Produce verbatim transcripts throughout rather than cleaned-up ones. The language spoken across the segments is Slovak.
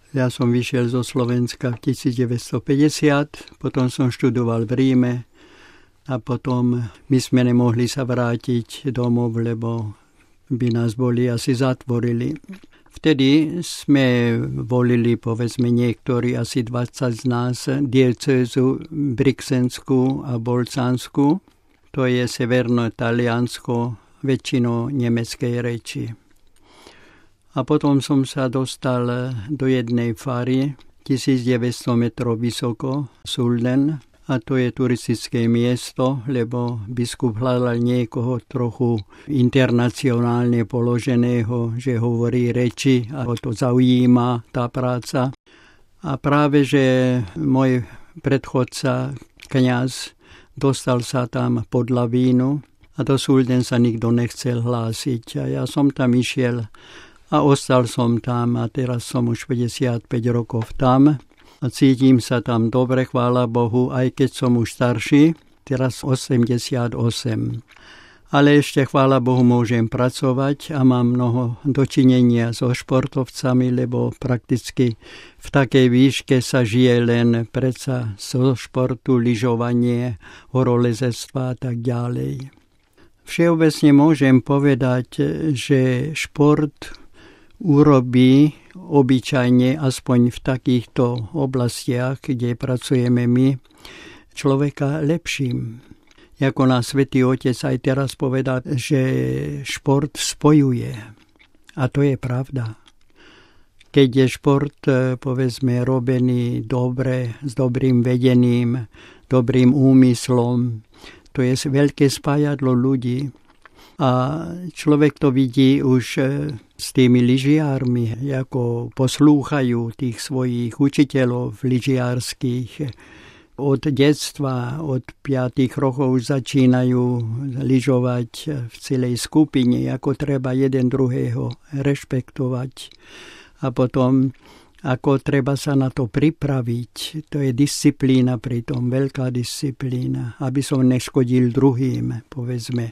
Ja som vyšiel zo Slovenska v devätnásťstopäťdesiat, potom som študoval v Ríme a potom my sme nemohli sa vrátiť domov, lebo by nás boli asi zatvorili. Vtedy sme volili, povedzme niektorí, asi dvadsať z nás, diecézu Brixenskú a Bolcánsku. To je severné Taliansko, väčšinou nemeckej reči. A potom som sa dostal do jednej fary, tisícdeväťsto metrov vysoko, Sulden. A to je turistické miesto, lebo biskup hľadal niekoho trochu internacionálne položeného, že hovorí reči a ho to zaujíma, tá práca. A práve, že môj predchodca, kňaz, dostal sa tam pod lavínu a do Sulden sa nikto nechcel hlásiť. A ja som tam išiel a ostal som tam a teraz som už päťdesiatpäť rokov tam a cítim sa tam dobre, chvála Bohu, aj keď som už starší, teraz osemdesiatosem. Ale ešte, chvála Bohu, môžem pracovať a mám mnoho dočinenia so športovcami, lebo prakticky v takej výške sa žije len predsa zo športu, lyžovanie, horolezectva a tak ďalej. Všeobecne môžem povedať, že šport urobí obyčajne, aspoň v takýchto oblastiach, kde pracujeme my, človeka lepším. Ako nás Svätý Otec aj teraz povedal, že šport spojuje. A to je pravda. Keď je šport, povedzme, robený dobre, s dobrým vedením, dobrým úmyslom, to je veľké spájadlo ľudí. A človek to vidí už s tými lyžiármi, ako poslúchajú tých svojich učiteľov lyžiárskych. Od detstva, od piatich rokov začínajú lyžovať v celej skupine, ako treba jeden druhého rešpektovať. A potom, ako treba sa na to pripraviť. To je disciplína pritom, veľká disciplína, aby som neškodil druhým, povedzme.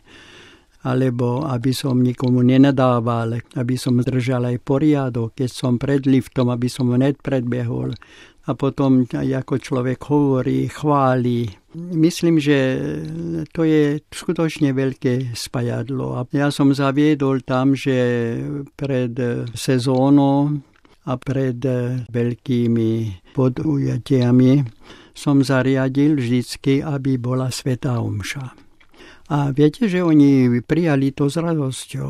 Alebo aby som nikomu nenadával, aby som držal aj poriadok, keď som pred liftom, aby som hned predbehol. A potom, ako človek hovorí, chváli. Myslím, že to je skutočne veľké spajadlo. A ja som zaviedol tam, že pred sezónou a pred veľkými podujatiami som zariadil vždycky, aby bola svätá omša. A viete, že oni prijali to s radosťou.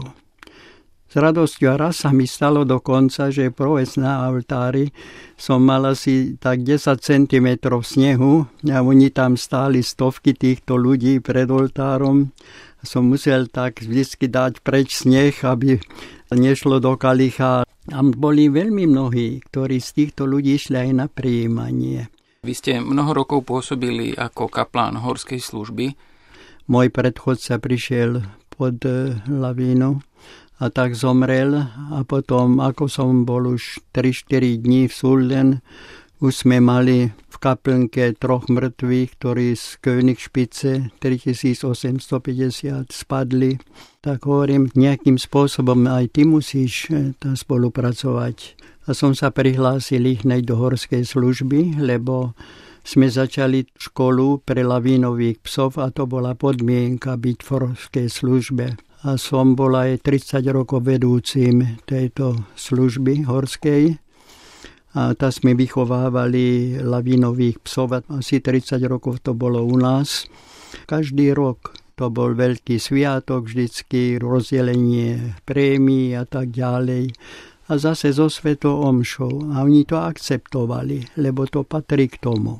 S radosťou a raz sa mi stalo dokonca, že povec na altári som mal asi tak desať centimetrov snehu a oni tam stáli stovky týchto ľudí pred oltárom. Som musel tak vždycky dať preč sneh, aby nešlo do kalicha. A boli veľmi mnohí, ktorí z týchto ľudí išli aj na prijímanie. Vy ste mnoho rokov pôsobili ako kaplán horskej služby. Môj predchodca prišiel pod lavínu a tak zomrel a potom, ako som bol už tri štyri dní v Sulden, už sme mali v kaplnke troch mŕtvych, ktorí z Königspitze tritisícosemstopäťdesiat spadli. Tak hovorím, nejakým spôsobom aj ty musíš tam spolupracovať. A som sa prihlásil hneď do horskej služby, lebo sme začali školu pre lavínových psov a to bola podmienka byť v horskej službe. A som bol aj tridsať rokov vedúcim tejto služby horskej. A tam sme vychovávali lavínových psov. Asi tridsať rokov to bolo u nás. Každý rok to bol veľký sviatok, vždycky rozdelenie prémií a tak ďalej. A zase so svätou omšou. A oni to akceptovali, lebo to patrí k tomu.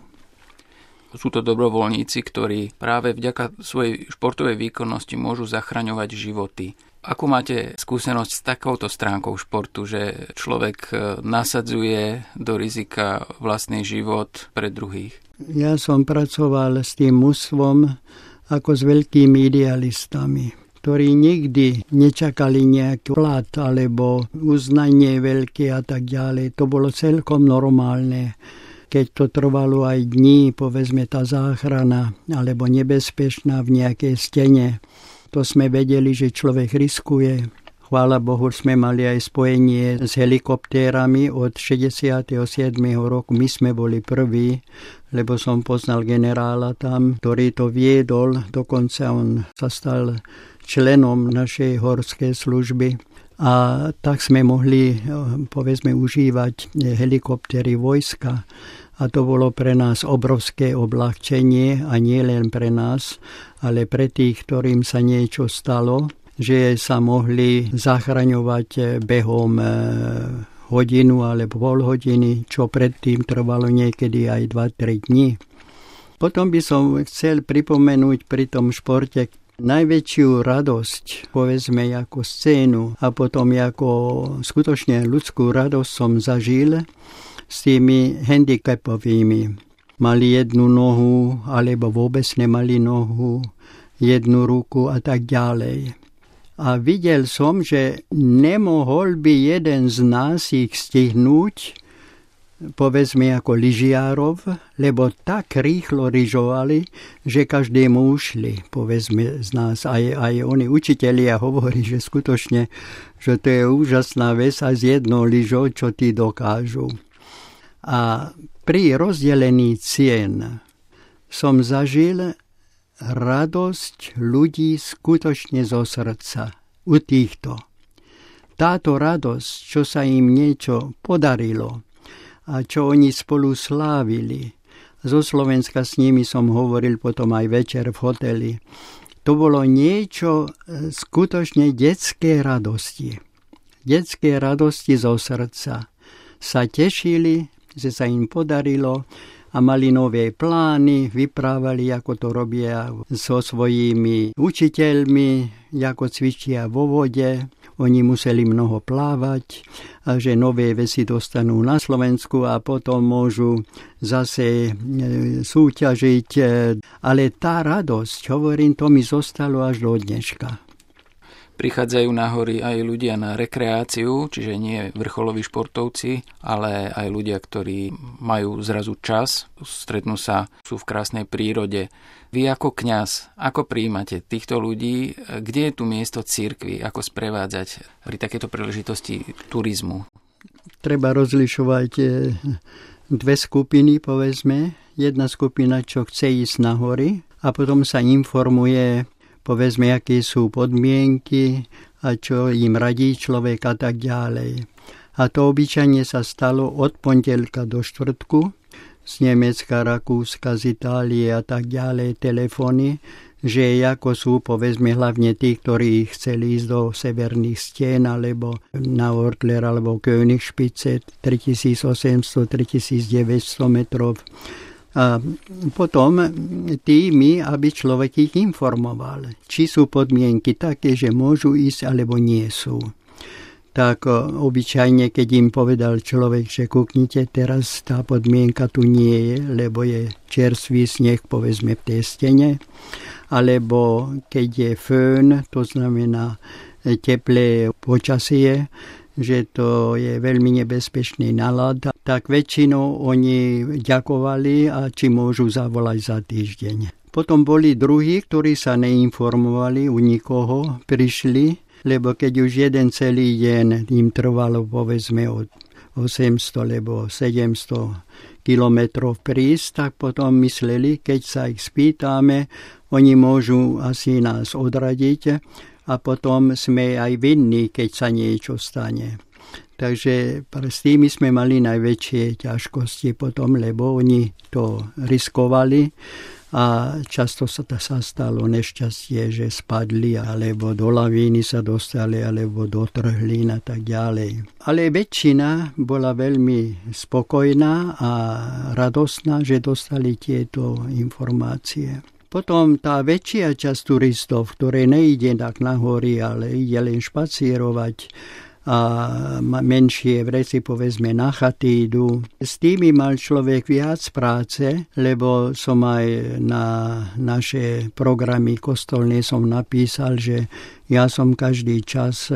Sú to dobrovoľníci, ktorí práve vďaka svojej športovej výkonnosti môžu zachraňovať životy. Ako máte skúsenosť s takouto stránkou športu, že človek nasadzuje do rizika vlastný život pre druhých? Ja som pracoval s tým mužstvom ako s veľkými idealistami, ktorí nikdy nečakali nejaký plat alebo uznanie veľké a tak ďalej. To bolo celkom normálne. Keď to trvalo aj dní, povedzme tá záchrana, alebo nebezpečná v nejakej stene, to sme vedeli, že človek riskuje. Chvála Bohu, sme mali aj spojenie s helikoptérami od šesťdesiateho siedmeho roku. My sme boli prví, lebo som poznal generála tam, ktorý to viedol. Dokonca on sa stal členom našej horskej služby. A tak sme mohli, povedzme, užívať helikoptéry vojska. A to bolo pre nás obrovské obľahčenie, a nie len pre nás, ale pre tých, ktorým sa niečo stalo, že sa mohli zachraňovať behom hodinu alebo pol hodiny, čo predtým trvalo niekedy aj dva tri dni. Potom by som chcel pripomenúť pri tom športe najväčšiu radosť, povedzme, ako scénu a potom ako skutočne ľudskú radosť som zažil s tými handicapovými. Mali jednu nohu, alebo vôbec nemali nohu, jednu ruku a tak ďalej. A videl som, že nemohol by jeden z nás ich stihnúť, povedzme ako lyžiarov, lebo tak rýchlo lyžovali, že každému ušli, povedzme z nás. Aj, aj oni učitelia hovorí, že skutočne, že to je úžasná vec a z jednou lyžou, čo tí dokážu. A pri rozdelení cien som zažil radosť ľudí skutočne zo srdca u týchto. Táto radosť, čo sa im niečo podarilo a čo oni spolu slávili. Zo Slovenska s nimi som hovoril potom aj večer v hoteli. To bolo niečo skutočne detské radosti. Detské radosti zo srdca. Sa tešili, že sa im podarilo, a mali nové plány, vyprávali, ako to robia so svojimi učiteľmi, ako cvičia vo vode. Oni museli mnoho plávať, a že nové veci dostanú na Slovensku a potom môžu zase súťažiť. Ale tá radosť, hovorím, to mi zostalo až do dneška. Prichádzajú na hory aj ľudia na rekreáciu, čiže nie vrcholoví športovci, ale aj ľudia, ktorí majú zrazu čas, stretnú sa, sú v krásnej prírode. Vy ako kňaz, ako prijímate týchto ľudí? Kde je tu miesto cirkvi? Ako sprevádzať pri takéto príležitosti turizmu? Treba rozlišovať dve skupiny, povedzme. Jedna skupina, čo chce ísť na hory, a potom sa informuje, povedzme, aké sú podmienky a čo im radí človek a tak ďalej. A to obyčajne sa stalo od pondelka do štvrtku, z Nemecka, Rakúska, z Itálie a tak ďalej, telefóny, že ako sú, povedzme, hlavne tí, ktorí chceli ísť do severných stien, alebo na Ortler, alebo Königspitze, tritisícosemsto až tritisícdeväťsto metrov. A potom tými, aby človek ich informoval, či sú podmienky také, že môžu ísť, alebo nie sú. Tak obyčajne, keď im povedal človek, že kúknite, teraz tá podmienka tu nie je, lebo je čerstvý sneh, povedzme, v tej stene, alebo keď je fön, to znamená teplé počasie, že to je veľmi nebezpečný nálad, tak väčšinou oni ďakovali a či môžu zavolať za týždeň. Potom boli druhí, ktorí sa neinformovali u nikoho, prišli, lebo keď už jeden celý deň im trvalo, povedzme, od osemsto alebo sedemsto kilometrov prísť, tak potom mysleli, keď sa ich spýtame, oni môžu asi nás odradiť, a potom sme aj vinní, keď sa niečo stane. Takže s tými sme mali najväčšie ťažkosti potom, lebo oni to riskovali a často sa, sa stalo nešťastie, že spadli, alebo do lavíny sa dostali, alebo do trhlín a tak ďalej. Ale väčšina bola veľmi spokojná a radostná, že dostali tieto informácie. Potom tá väčšia časť turistov, ktoré nejde tak na hory, ale ide len špacírovať a menšie vreci, povedzme, na chaty idú. S tými mal človek viac práce, lebo som aj na naše programy kostolné som napísal, že ja som každý čas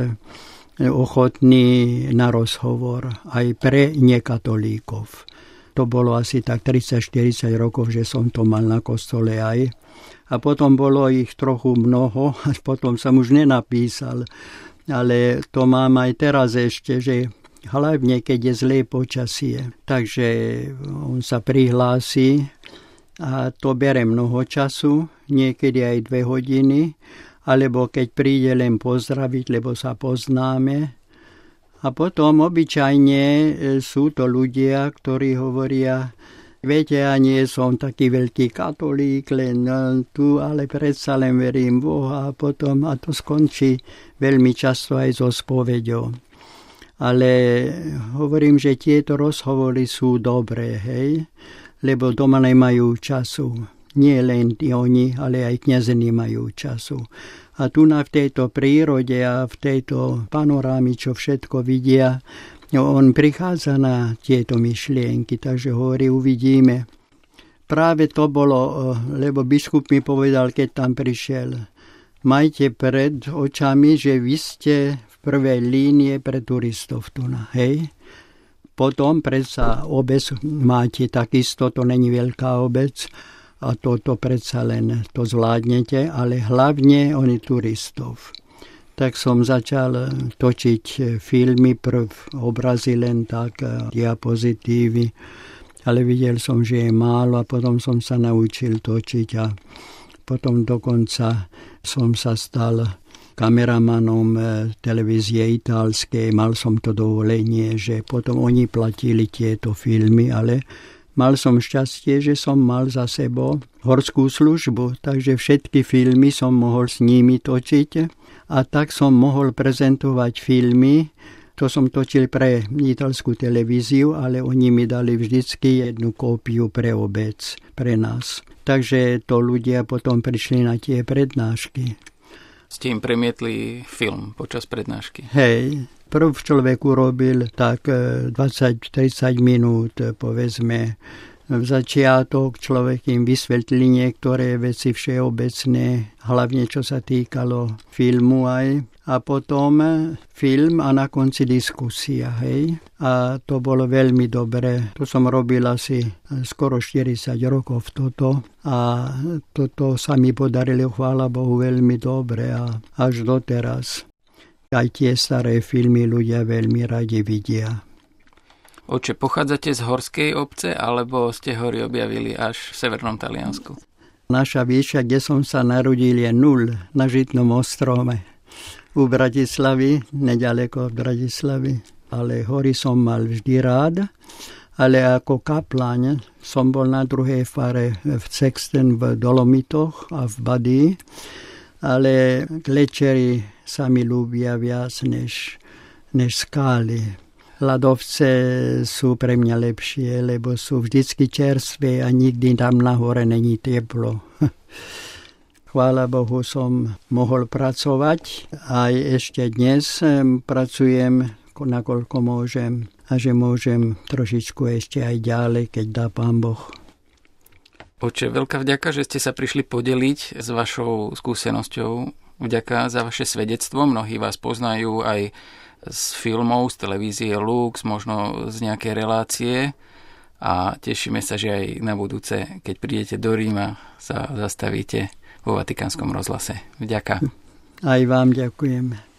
ochotný na rozhovor aj pre nekatolíkov. To bolo asi tak tridsať štyridsať rokov, že som to mal na kostole aj. A potom bolo ich trochu mnoho, a potom som už nenapísal. ale to mám aj teraz ešte, že hlavne keď je zlé počasie. Takže on sa prihlási a to bere mnoho času, niekedy aj dve hodiny, alebo keď príde len pozdraviť, lebo sa poznáme. A potom obyčajne sú to ľudia, ktorí hovoria, viete, ja nie som taký veľký katolík, len tu, ale predsa len verím Boha a potom, a to skončí veľmi často aj so spoveďou. Ale hovorím, že tieto rozhovory sú dobré, hej, lebo doma nemajú času. Nie len oni, ale aj kňazi majú času. A tu na v tejto prírode a v tejto panorámi, čo všetko vidia, no on prichádza na tieto myšlienky, takže hovorí, uvidíme. Práve to bolo, lebo biskup mi povedal, keď tam prišiel, majte pred očami, že vy ste v prvej línie pre turistov tu na, hej. Potom predsa obec máte takisto, to není veľká obec, a toto predsa len to zvládnete, ale hlavne oni turistov. Tak som začal točiť filmy, prv obrazy len tak, diapozitívy, ale videl som, že je málo a potom som sa naučil točiť a potom dokonca som sa stal kameramanom televízie italskej, mal som to dovolenie, že potom oni platili tieto filmy, ale mal som šťastie, že som mal za sebou horskú službu, takže všetky filmy som mohol s nimi točiť a tak som mohol prezentovať filmy. To som točil pre italskú televíziu, ale oni mi dali vždycky jednu kópiu pre obec, pre nás. Takže to ľudia potom prišli na tie prednášky. Ste im premietli film počas prednášky? Hej. Prv človek urobil tak dvadsať tridsať minút, povedzme, v začiatok človek im vysvetlí niektoré veci všeobecné, hlavne čo sa týkalo filmu aj. A potom film a na konci diskusia, hej. A to bolo veľmi dobré. To som robil asi skoro štyridsať rokov toto. A toto sa mi podarilo, chvála Bohu, veľmi dobre a až doteraz. Aj tie staré filmy ľudia veľmi radi vidia. Oče, pochádzate z horskej obce, alebo ste hory objavili až v severnom Taliansku? Naša výška, kde som sa narodil, je nul na Žitnom ostrove. U Bratislavy, nedaleko od Bratislavy. Ale hory som mal vždy rád. Ale ako kapláň som bol na druhej fare v Sexten v Dolomitoch a v Badii. Ale glečery sa mi ľúbia viac než, než skály. Ľadovce sú pre mňa lepšie, lebo sú vždycky čerstvé a nikdy tam nahore není teplo. Chvála Bohu, som mohol pracovať. Aj ešte dnes pracujem, nakoľko môžem. A že môžem trošičku ešte aj ďalej, keď dá Pán Boh. Oče, veľká vďaka, že ste sa prišli podeliť s vašou skúsenosťou. Vďaka za vaše svedectvo. Mnohí vás poznajú aj z filmov, z televízie Lux, možno z nejakej relácie. A tešíme sa, že aj na budúce, keď prídete do Ríma, sa zastavíte vo Vatikánskom rozhlase. Vďaka. Aj vám ďakujem.